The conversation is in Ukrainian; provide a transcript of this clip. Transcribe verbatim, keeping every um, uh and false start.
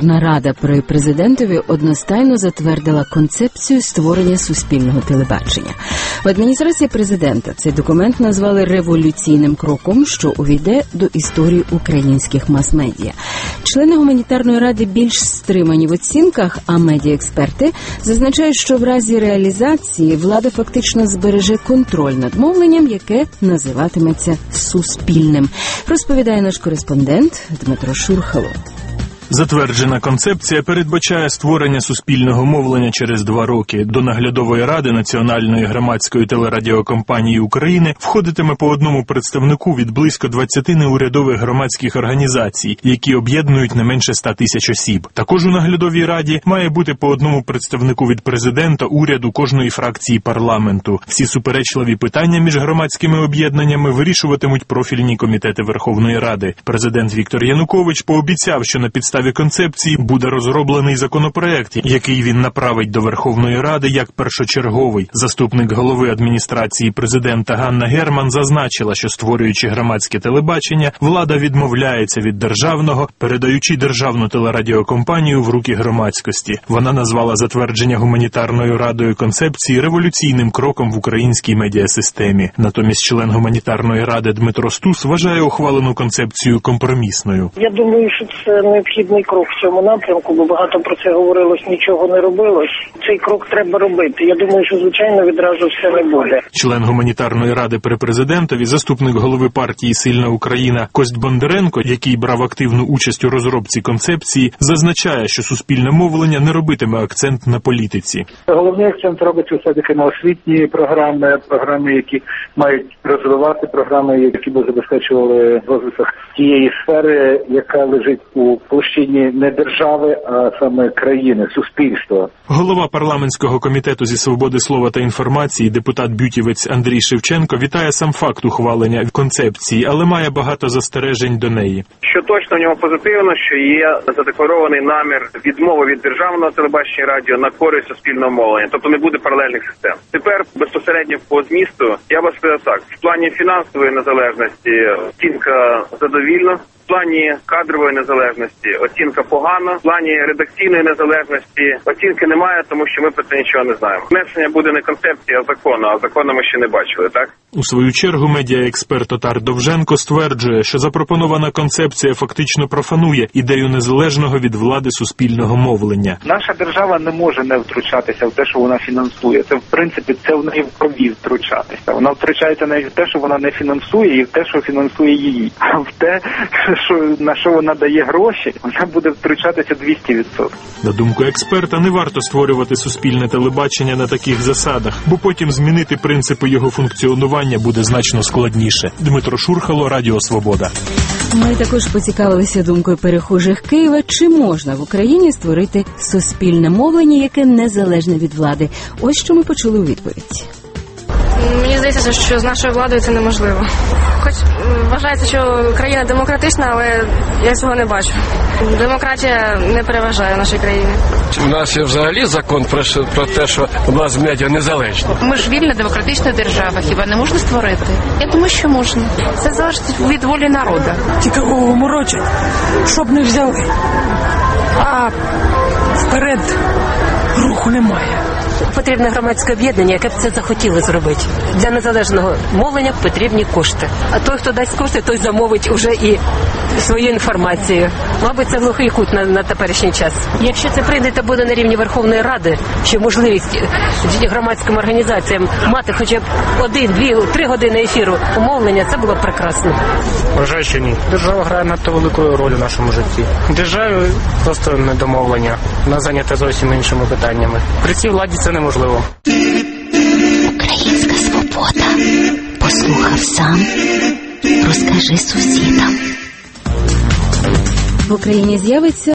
гуманітарна рада при президентові одностайно затвердила концепцію створення суспільного телебачення. В адміністрації президента цей документ назвали революційним кроком, що увійде до історії українських мас-медіа. Члени гуманітарної ради більш стримані в оцінках, а медіаексперти зазначають, що в разі реалізації влада фактично збереже контроль над мовленням, яке називатиметься суспільним. Розповідає наш кореспондент Дмитро Шурхало. Затверджена концепція передбачає створення суспільного мовлення через два роки. До наглядової ради Національної громадської телерадіокомпанії України входитиме по одному представнику від близько двадцяти неурядових громадських організацій, які об'єднують не менше ста тисяч осіб. Також у наглядовій раді має бути по одному представнику від президента, уряду, кожної фракції парламенту. Всі суперечливі питання між громадськими об'єднаннями вирішуватимуть профільні комітети Верховної Ради. Президент Віктор Янукович пообіцяв, що на підставі концепції буде розроблений законопроект, який він направить до Верховної Ради як першочерговий. Заступник голови адміністрації президента Ганна Герман зазначила, що створюючи громадське телебачення, влада відмовляється від державного, передаючи державну телерадіокомпанію в руки громадськості. Вона назвала затвердження гуманітарною радою концепції революційним кроком в українській медіасистемі. Натомість член гуманітарної ради Дмитро Стус вважає ухвалену концепцію компромісною. Я думаю, що це необхідний крок в цьому напрямку, бо багато про це говорилось, нічого не робилось. Цей крок треба робити. Я думаю, що, звичайно, відразу все не буде. Член гуманітарної ради при президентові, заступник голови партії «Сильна Україна» Кость Бондаренко, який брав активну участь у розробці концепції, зазначає, що суспільне мовлення не робитиме акцент на політиці. Головний акцент робиться все-таки на освітні програми, програми, які мають розвивати, програми, які б забезпечували розвиток тієї сфери, яка лежить у площині не держави, а саме країни, суспільства. Голова парламентського комітету зі свободи слова та інформації, депутат-бютівець Андрій Шевченко, вітає сам факт ухвалення концепції, але має багато застережень до неї. Що точно в ньому позитивно, що є задекларований намір відмови від державного телебачення і радіо на користь суспільного мовлення, тобто не буде паралельних систем. Тепер безпосередньо по змісту, я би сказав так, в плані фінансової незалежності оцінка задовільна. В плані кадрової незалежності оцінка погана, в плані редакційної незалежності оцінки немає, тому що ми про це нічого не знаємо. Внесення буде не концепція, а закону, а закону ми ще не бачили, так? У свою чергу медіаексперт Отар Довженко стверджує, що запропонована концепція фактично профанує ідею незалежного від влади суспільного мовлення. Наша держава не може не втручатися в те, що вона фінансує. Це, в принципі, це в неї в крові втручатися. Вона втручається навіть в те, що вона не фінансує, і в те, що фінансує її. А в те, що, на що вона дає гроші, вона буде втручатися двісті відсотків. На думку експерта, не варто створювати суспільне телебачення на таких засадах, бо потім змінити принципи його функціонування буде значно складніше. Дмитро Шурхало, Радіо Свобода. Ми також поцікавилися думкою перехожих Києва, чи можна в Україні створити суспільне мовлення, яке незалежне від влади. Ось що ми почули у відповідь. Мені здається, що з нашою владою це неможливо. Хоч вважається, що країна демократична, але я цього не бачу. Демократія не переважає в нашій країні. У нас є взагалі закон про, про те, що у нас медіа незалежні. Ми ж вільна демократична держава, хіба не можна створити? Я думаю, що можна. Це залежить від волі народу. Тільки голову морочать, щоб не взяли. А вперед руху немає. Потрібне громадське об'єднання, яке б це захотіло зробити. Для незалежного мовлення потрібні кошти. А той, хто дасть кошти, той замовить уже і свою інформацію. Мабуть, це глухий кут на, на теперішній час. Якщо це прийде та буде на рівні Верховної Ради, що можливість громадським організаціям мати хоча б один, дві, три години ефіру мовлення, це було б прекрасно. Вважаю, що ні. Держава грає надто велику роль у нашому житті. Державі просто недомовлення. Вона зайнята зовсім іншими питаннями. При цій владі це неможливо. Українська свобода. Послухав сам, розкажи сусідам. В Україні з'явиться